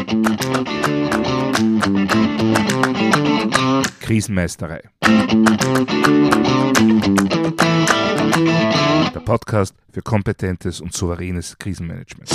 Krisenmeisterei. Der Podcast für kompetentes und souveränes Krisenmanagement.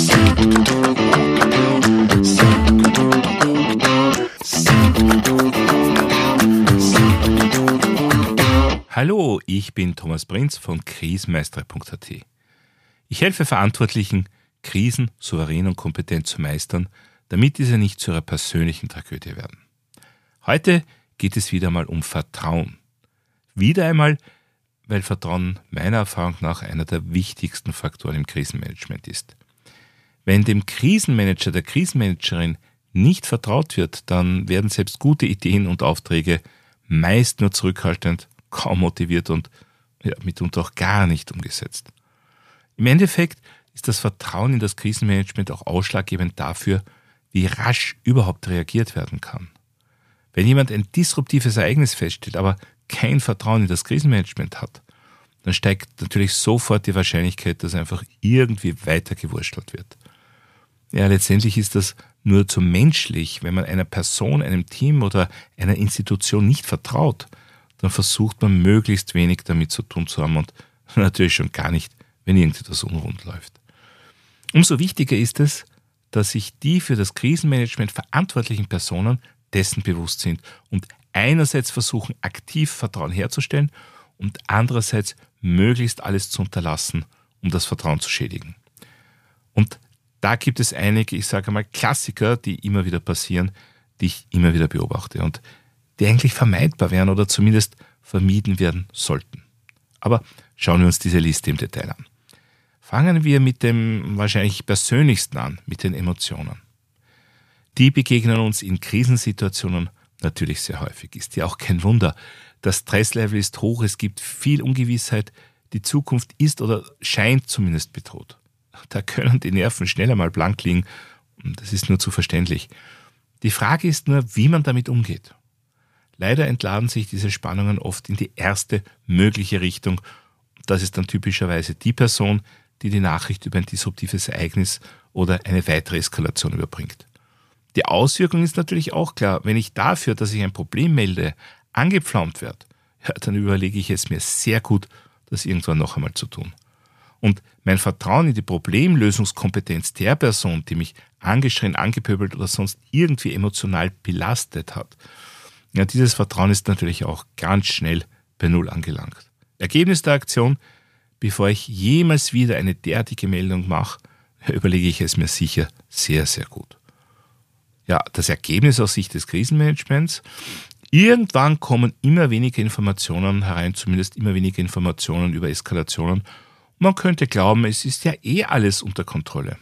Hallo, ich bin Thomas Prinz von krisenmeisterei.at. Ich helfe Verantwortlichen, Krisen souverän und kompetent zu meistern, damit diese nicht zu ihrer persönlichen Tragödie werden. Heute geht es wieder einmal um Vertrauen. Wieder einmal, weil Vertrauen meiner Erfahrung nach einer der wichtigsten Faktoren im Krisenmanagement ist. Wenn dem Krisenmanager, der Krisenmanagerin nicht vertraut wird, dann werden selbst gute Ideen und Aufträge meist nur zurückhaltend, kaum motiviert und mitunter auch gar nicht umgesetzt. Im Endeffekt ist das Vertrauen in das Krisenmanagement auch ausschlaggebend dafür, wie rasch überhaupt reagiert werden kann. Wenn jemand ein disruptives Ereignis feststellt, aber kein Vertrauen in das Krisenmanagement hat, dann steigt natürlich sofort die Wahrscheinlichkeit, dass einfach irgendwie weitergewurschtelt wird. Ja, letztendlich ist das nur zu menschlich. Wenn man einer Person, einem Team oder einer Institution nicht vertraut, dann versucht man möglichst wenig damit zu tun zu haben und natürlich schon gar nicht, wenn irgendetwas unrund läuft. Umso wichtiger ist es, dass sich die für das Krisenmanagement verantwortlichen Personen dessen bewusst sind und einerseits versuchen, aktiv Vertrauen herzustellen und andererseits möglichst alles zu unterlassen, um das Vertrauen zu schädigen. Und da gibt es einige, ich sage mal, Klassiker, die immer wieder passieren, die ich immer wieder beobachte und die eigentlich vermeidbar wären oder zumindest vermieden werden sollten. Aber schauen wir uns diese Liste im Detail an. Fangen wir mit dem wahrscheinlich persönlichsten an, mit den Emotionen. Die begegnen uns in Krisensituationen natürlich sehr häufig. Ist ja auch kein Wunder. Das Stresslevel ist hoch, es gibt viel Ungewissheit, die Zukunft ist oder scheint zumindest bedroht. Da können die Nerven schnell einmal blank liegen, das ist nur zu verständlich. Die Frage ist nur, wie man damit umgeht. Leider entladen sich diese Spannungen oft in die erste mögliche Richtung. Das ist dann typischerweise die Person, die die Nachricht über ein disruptives Ereignis oder eine weitere Eskalation überbringt. Die Auswirkung ist natürlich auch klar. Wenn ich dafür, dass ich ein Problem melde, angepflaumt werde, dann überlege ich es mir sehr gut, das irgendwann noch einmal zu tun. Und mein Vertrauen in die Problemlösungskompetenz der Person, die mich angeschrien, angepöbelt oder sonst irgendwie emotional belastet hat, ja, dieses Vertrauen ist natürlich auch ganz schnell bei Null angelangt. Ergebnis der Aktion: Bevor ich jemals wieder eine derartige Meldung mache, überlege ich es mir sicher sehr, sehr gut. Ja, das Ergebnis aus Sicht des Krisenmanagements: Irgendwann kommen immer weniger Informationen herein, zumindest immer weniger Informationen über Eskalationen. Und man könnte glauben, es ist ja alles unter Kontrolle.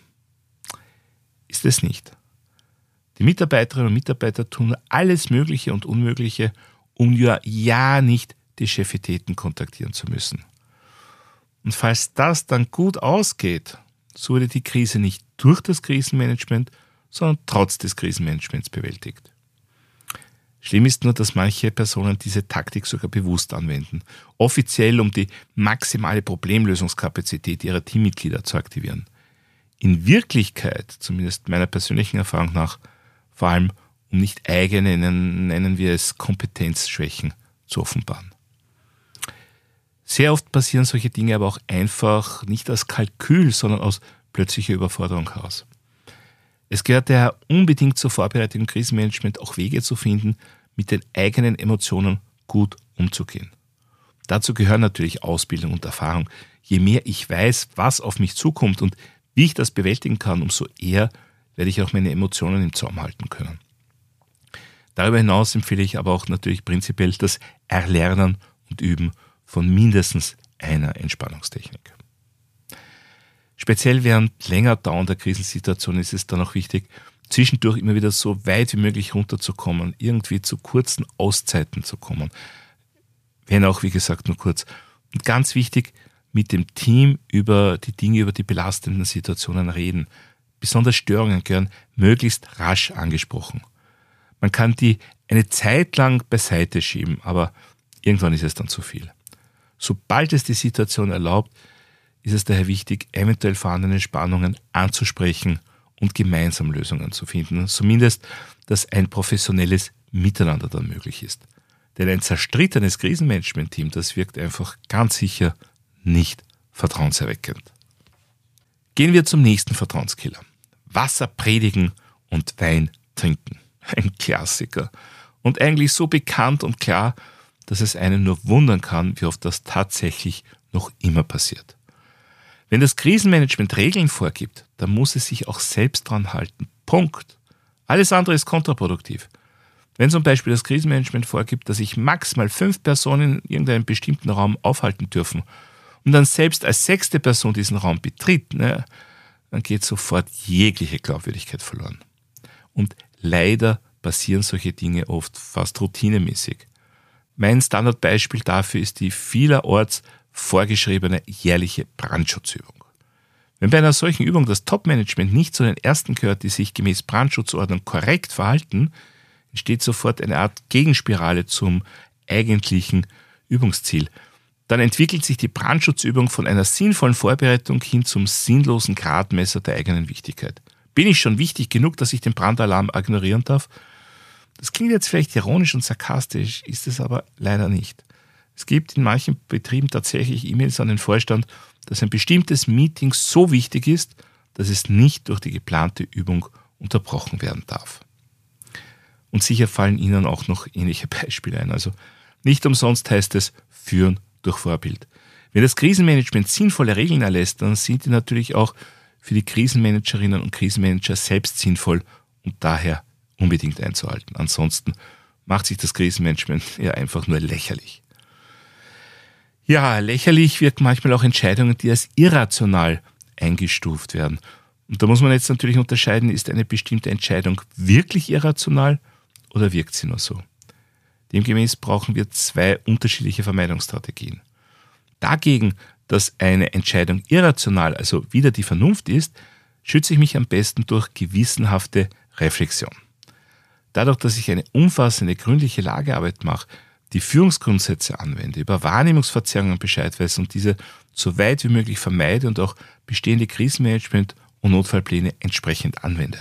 Ist es nicht. Die Mitarbeiterinnen und Mitarbeiter tun alles Mögliche und Unmögliche, um ja nicht die Chefitäten kontaktieren zu müssen. Und falls das dann gut ausgeht, so wurde die Krise nicht durch das Krisenmanagement, sondern trotz des Krisenmanagements bewältigt. Schlimm ist nur, dass manche Personen diese Taktik sogar bewusst anwenden, offiziell um die maximale Problemlösungskapazität ihrer Teammitglieder zu aktivieren. In Wirklichkeit, zumindest meiner persönlichen Erfahrung nach, vor allem um nicht eigene, nennen wir es, Kompetenzschwächen zu offenbaren. Sehr oft passieren solche Dinge aber auch einfach nicht aus Kalkül, sondern aus plötzlicher Überforderung heraus. Es gehört daher unbedingt zur Vorbereitung im Krisenmanagement auch Wege zu finden, mit den eigenen Emotionen gut umzugehen. Dazu gehören natürlich Ausbildung und Erfahrung. Je mehr ich weiß, was auf mich zukommt und wie ich das bewältigen kann, umso eher werde ich auch meine Emotionen im Zaum halten können. Darüber hinaus empfehle ich aber auch natürlich prinzipiell das Erlernen und Üben von mindestens einer Entspannungstechnik. Speziell während länger dauernder Krisensituationen ist es dann auch wichtig, zwischendurch immer wieder so weit wie möglich runterzukommen, irgendwie zu kurzen Auszeiten zu kommen. Wenn auch, wie gesagt, nur kurz. Und ganz wichtig, mit dem Team über die Dinge, über die belastenden Situationen reden. Besonders Störungen gehören möglichst rasch angesprochen. Man kann die eine Zeit lang beiseite schieben, aber irgendwann ist es dann zu viel. Sobald es die Situation erlaubt, ist es daher wichtig, eventuell vorhandene Spannungen anzusprechen und gemeinsam Lösungen zu finden. Zumindest, dass ein professionelles Miteinander dann möglich ist. Denn ein zerstrittenes Krisenmanagement-Team, das wirkt einfach ganz sicher nicht vertrauenserweckend. Gehen wir zum nächsten Vertrauenskiller. Wasser predigen und Wein trinken. Ein Klassiker. Und eigentlich so bekannt und klar, dass es einen nur wundern kann, wie oft das tatsächlich noch immer passiert. Wenn das Krisenmanagement Regeln vorgibt, dann muss es sich auch selbst dran halten. Punkt. Alles andere ist kontraproduktiv. Wenn zum Beispiel das Krisenmanagement vorgibt, dass sich maximal 5 Personen in irgendeinem bestimmten Raum aufhalten dürfen und dann selbst als 6. Person diesen Raum betritt, dann geht sofort jegliche Glaubwürdigkeit verloren. Und leider passieren solche Dinge oft fast routinemäßig. Mein Standardbeispiel dafür ist die vielerorts vorgeschriebene jährliche Brandschutzübung. Wenn bei einer solchen Übung das Top-Management nicht zu den Ersten gehört, die sich gemäß Brandschutzordnung korrekt verhalten, entsteht sofort eine Art Gegenspirale zum eigentlichen Übungsziel. Dann entwickelt sich die Brandschutzübung von einer sinnvollen Vorbereitung hin zum sinnlosen Gradmesser der eigenen Wichtigkeit. Bin ich schon wichtig genug, dass ich den Brandalarm ignorieren darf? Das klingt jetzt vielleicht ironisch und sarkastisch, ist es aber leider nicht. Es gibt in manchen Betrieben tatsächlich E-Mails an den Vorstand, dass ein bestimmtes Meeting so wichtig ist, dass es nicht durch die geplante Übung unterbrochen werden darf. Und sicher fallen Ihnen auch noch ähnliche Beispiele ein. Also nicht umsonst heißt es Führen durch Vorbild. Wenn das Krisenmanagement sinnvolle Regeln erlässt, dann sind die natürlich auch für die Krisenmanagerinnen und Krisenmanager selbst sinnvoll und daher unbedingt einzuhalten. Ansonsten macht sich das Krisenmanagement ja einfach nur lächerlich. Ja, lächerlich wirken manchmal auch Entscheidungen, die als irrational eingestuft werden. Und da muss man jetzt natürlich unterscheiden, ist eine bestimmte Entscheidung wirklich irrational oder wirkt sie nur so? Demgemäß brauchen wir 2 unterschiedliche Vermeidungsstrategien. Dagegen, dass eine Entscheidung irrational, also wider die Vernunft ist, schütze ich mich am besten durch gewissenhafte Reflexion. Dadurch, dass ich eine umfassende, gründliche Lagearbeit mache, die Führungsgrundsätze anwende, über Wahrnehmungsverzerrungen Bescheid weiß und diese so weit wie möglich vermeide und auch bestehende Krisenmanagement- und Notfallpläne entsprechend anwende.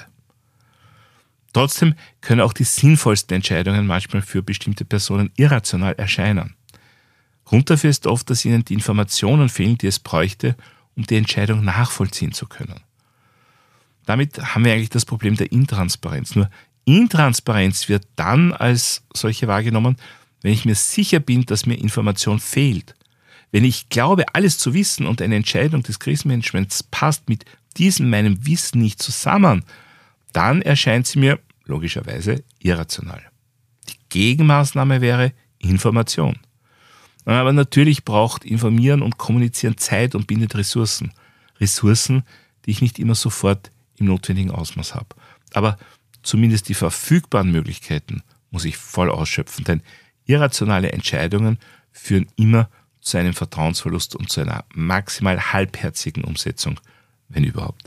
Trotzdem können auch die sinnvollsten Entscheidungen manchmal für bestimmte Personen irrational erscheinen. Grund dafür ist oft, dass ihnen die Informationen fehlen, die es bräuchte, um die Entscheidung nachvollziehen zu können. Damit haben wir eigentlich das Problem der Intransparenz. Nur Intransparenz wird dann als solche wahrgenommen, wenn ich mir sicher bin, dass mir Information fehlt. Wenn ich glaube, alles zu wissen und eine Entscheidung des Krisenmanagements passt mit diesem meinem Wissen nicht zusammen, dann erscheint sie mir logischerweise irrational. Die Gegenmaßnahme wäre Information. Aber natürlich braucht Informieren und Kommunizieren Zeit und bindet Ressourcen. Ressourcen, die ich nicht immer sofort im notwendigen Ausmaß habe. Aber zumindest die verfügbaren Möglichkeiten muss ich voll ausschöpfen, denn irrationale Entscheidungen führen immer zu einem Vertrauensverlust und zu einer maximal halbherzigen Umsetzung, wenn überhaupt.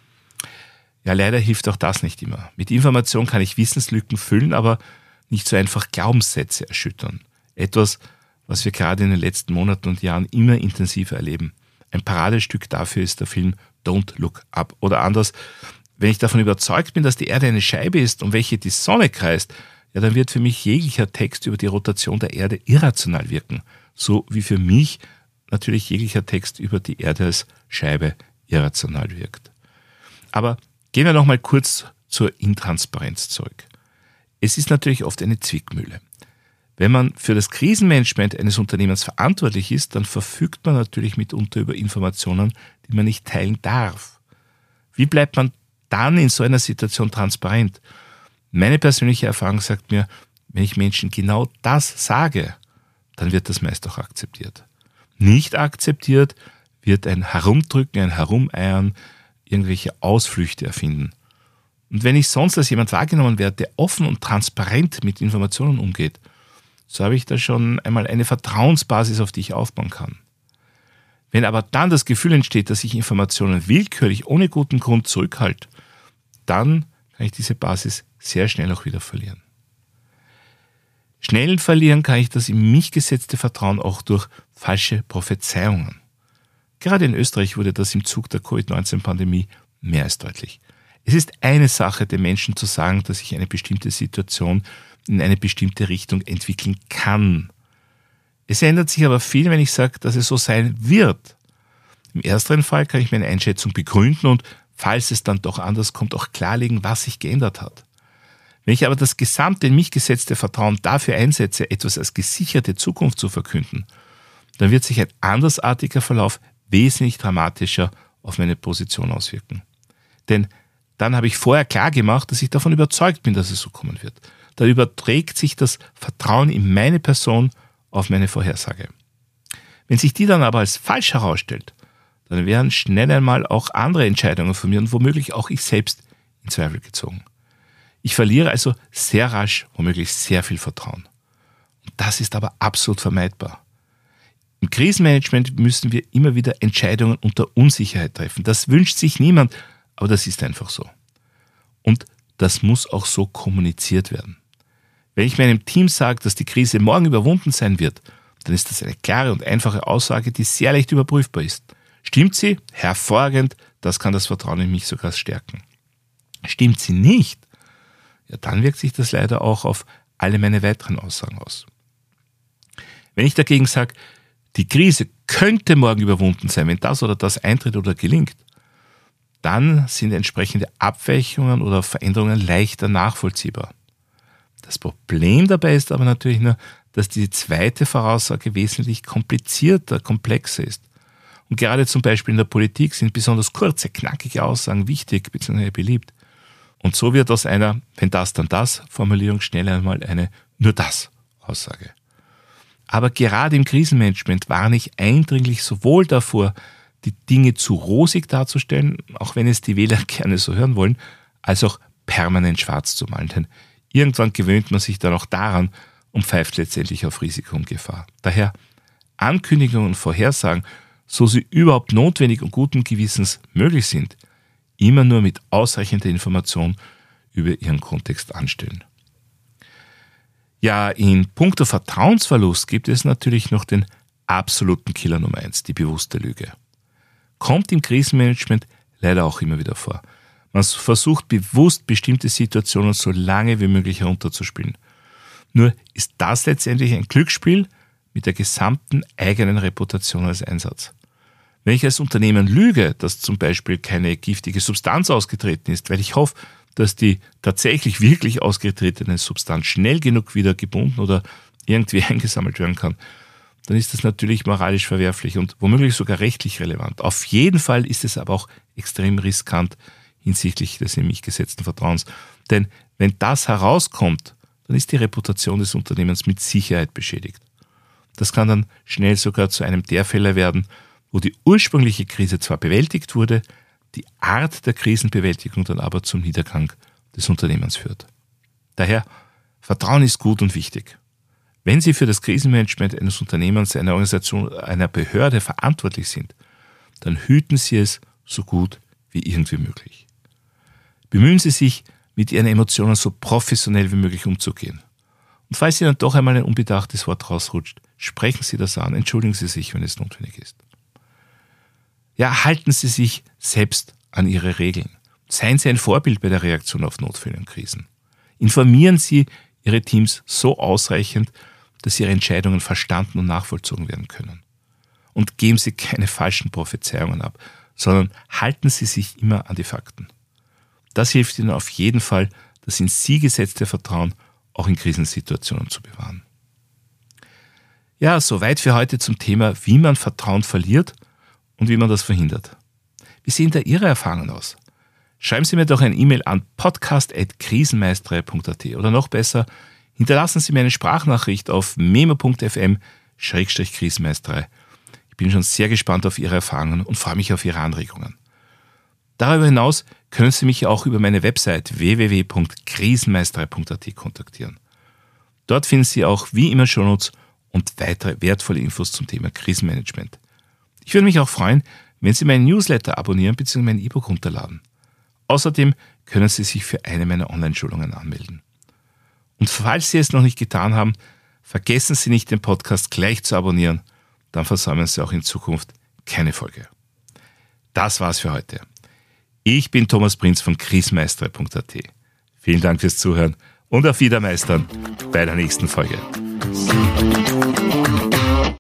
Ja, leider hilft auch das nicht immer. Mit Information kann ich Wissenslücken füllen, aber nicht so einfach Glaubenssätze erschüttern. Etwas, was wir gerade in den letzten Monaten und Jahren immer intensiver erleben. Ein Paradestück dafür ist der Film Don't Look Up. Oder anders, wenn ich davon überzeugt bin, dass die Erde eine Scheibe ist, um welche die Sonne kreist, ja, dann wird für mich jeglicher Text über die Rotation der Erde irrational wirken. So wie für mich natürlich jeglicher Text über die Erde als Scheibe irrational wirkt. Aber gehen wir noch mal kurz zur Intransparenz zurück. Es ist natürlich oft eine Zwickmühle. Wenn man für das Krisenmanagement eines Unternehmens verantwortlich ist, dann verfügt man natürlich mitunter über Informationen, die man nicht teilen darf. Wie bleibt man dann in so einer Situation transparent? Meine persönliche Erfahrung sagt mir, wenn ich Menschen genau das sage, dann wird das meist auch akzeptiert. Nicht akzeptiert wird ein Herumdrücken, ein Herumeiern, irgendwelche Ausflüchte erfinden. Und wenn ich sonst als jemand wahrgenommen werde, der offen und transparent mit Informationen umgeht, so habe ich da schon einmal eine Vertrauensbasis, auf die ich aufbauen kann. Wenn aber dann das Gefühl entsteht, dass ich Informationen willkürlich ohne guten Grund zurückhalte, dann kann ich diese Basis sehr schnell auch wieder verlieren. Schnell verlieren kann ich das in mich gesetzte Vertrauen auch durch falsche Prophezeiungen. Gerade in Österreich wurde das im Zug der Covid-19-Pandemie mehr als deutlich. Es ist eine Sache, den Menschen zu sagen, dass sich eine bestimmte Situation in eine bestimmte Richtung entwickeln kann. Es ändert sich aber viel, wenn ich sage, dass es so sein wird. Im ersteren Fall kann ich meine Einschätzung begründen und falls es dann doch anders kommt, auch klarlegen, was sich geändert hat. Wenn ich aber das gesamte in mich gesetzte Vertrauen dafür einsetze, etwas als gesicherte Zukunft zu verkünden, dann wird sich ein andersartiger Verlauf wesentlich dramatischer auf meine Position auswirken. Denn dann habe ich vorher klar gemacht, dass ich davon überzeugt bin, dass es so kommen wird. Da überträgt sich das Vertrauen in meine Person auf meine Vorhersage. Wenn sich die dann aber als falsch herausstellt, dann werden schnell einmal auch andere Entscheidungen von mir und womöglich auch ich selbst in Zweifel gezogen. Ich verliere also sehr rasch womöglich sehr viel Vertrauen. Und das ist aber absolut vermeidbar. Im Krisenmanagement müssen wir immer wieder Entscheidungen unter Unsicherheit treffen. Das wünscht sich niemand, aber das ist einfach so. Und das muss auch so kommuniziert werden. Wenn ich meinem Team sage, dass die Krise morgen überwunden sein wird, dann ist das eine klare und einfache Aussage, die sehr leicht überprüfbar ist. Stimmt sie? Hervorragend, das kann das Vertrauen in mich sogar stärken. Stimmt sie nicht? Ja, dann wirkt sich das leider auch auf alle meine weiteren Aussagen aus. Wenn ich dagegen sage, die Krise könnte morgen überwunden sein, wenn das oder das eintritt oder gelingt, dann sind entsprechende Abweichungen oder Veränderungen leichter nachvollziehbar. Das Problem dabei ist aber natürlich nur, dass die zweite Voraussage wesentlich komplizierter, komplexer ist. Und gerade zum Beispiel in der Politik sind besonders kurze, knackige Aussagen wichtig bzw. beliebt. Und so wird aus einer "wenn das, dann das" Formulierung schnell einmal eine "nur das" Aussage. Aber gerade im Krisenmanagement warne ich eindringlich sowohl davor, die Dinge zu rosig darzustellen, auch wenn es die Wähler gerne so hören wollen, als auch permanent schwarz zu malen. Denn irgendwann gewöhnt man sich dann auch daran und pfeift letztendlich auf Risiko und Gefahr. Daher Ankündigungen und Vorhersagen, so sie überhaupt notwendig und guten Gewissens möglich sind, immer nur mit ausreichender Information über ihren Kontext anstellen. Ja, in puncto Vertrauensverlust gibt es natürlich noch den absoluten Killer Nummer 1, die bewusste Lüge. Kommt im Krisenmanagement leider auch immer wieder vor. Man versucht bewusst, bestimmte Situationen so lange wie möglich herunterzuspielen. Nur ist das letztendlich ein Glücksspiel mit der gesamten eigenen Reputation als Einsatz. Wenn ich als Unternehmen lüge, dass zum Beispiel keine giftige Substanz ausgetreten ist, weil ich hoffe, dass die tatsächlich wirklich ausgetretene Substanz schnell genug wieder gebunden oder irgendwie eingesammelt werden kann, dann ist das natürlich moralisch verwerflich und womöglich sogar rechtlich relevant. Auf jeden Fall ist es aber auch extrem riskant hinsichtlich des in mich gesetzten Vertrauens. Denn wenn das herauskommt, dann ist die Reputation des Unternehmens mit Sicherheit beschädigt. Das kann dann schnell sogar zu einem der Fälle werden, wo die ursprüngliche Krise zwar bewältigt wurde, die Art der Krisenbewältigung dann aber zum Niedergang des Unternehmens führt. Daher, Vertrauen ist gut und wichtig. Wenn Sie für das Krisenmanagement eines Unternehmens, einer Organisation, einer Behörde verantwortlich sind, dann hüten Sie es so gut wie irgendwie möglich. Bemühen Sie sich, mit Ihren Emotionen so professionell wie möglich umzugehen. Und falls Ihnen doch einmal ein unbedachtes Wort rausrutscht, sprechen Sie das an, entschuldigen Sie sich, wenn es notwendig ist. Ja, halten Sie sich selbst an Ihre Regeln. Seien Sie ein Vorbild bei der Reaktion auf Notfälle und Krisen. Informieren Sie Ihre Teams so ausreichend, dass Ihre Entscheidungen verstanden und nachvollzogen werden können. Und geben Sie keine falschen Prophezeiungen ab, sondern halten Sie sich immer an die Fakten. Das hilft Ihnen auf jeden Fall, das in Sie gesetzte Vertrauen auch in Krisensituationen zu bewahren. Ja, soweit für heute zum Thema, wie man Vertrauen verliert und wie man das verhindert. Wie sehen da Ihre Erfahrungen aus? Schreiben Sie mir doch eine E-Mail an podcast@krisenmeistere.at oder noch besser, hinterlassen Sie mir eine Sprachnachricht auf memo.fm/krisenmeistere. Ich bin schon sehr gespannt auf Ihre Erfahrungen und freue mich auf Ihre Anregungen. Darüber hinaus können Sie mich auch über meine Website www.krisenmeistere.at kontaktieren. Dort finden Sie auch wie immer Shownotes und weitere wertvolle Infos zum Thema Krisenmanagement. Ich würde mich auch freuen, wenn Sie meinen Newsletter abonnieren bzw. mein E-Book runterladen. Außerdem können Sie sich für eine meiner Online-Schulungen anmelden. Und falls Sie es noch nicht getan haben, vergessen Sie nicht, den Podcast gleich zu abonnieren, dann versäumen Sie auch in Zukunft keine Folge. Das war's für heute. Ich bin Thomas Prinz von krisenmeistere.at. Vielen Dank fürs Zuhören und auf Wiedermeistern bei der nächsten Folge.